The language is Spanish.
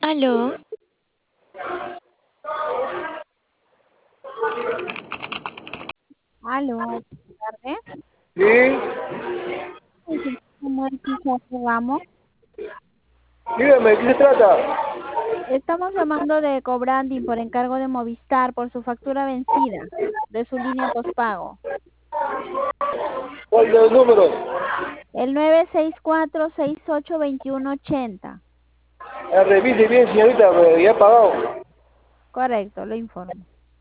Aló, Aló, buenas tardes. Sí, ¿Cómo es que vamos? dígame, ¿de qué se trata? Estamos llamando de Cobranding por encargo de Movistar por su factura vencida de su línea postpago. ¿Cuál de los números? El 964682180. Revise bien, señorita, ya he pagado. Correcto, lo informo.